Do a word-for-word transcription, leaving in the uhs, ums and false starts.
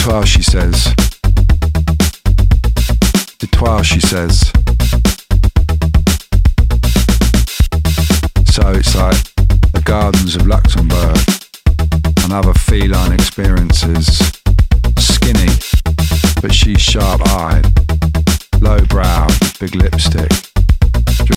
toi, she says. De toi, she says. So it's like the gardens of Luxembourg and other feline experiences. Skinny, but she's sharp-eyed, low-browed, big lipstick.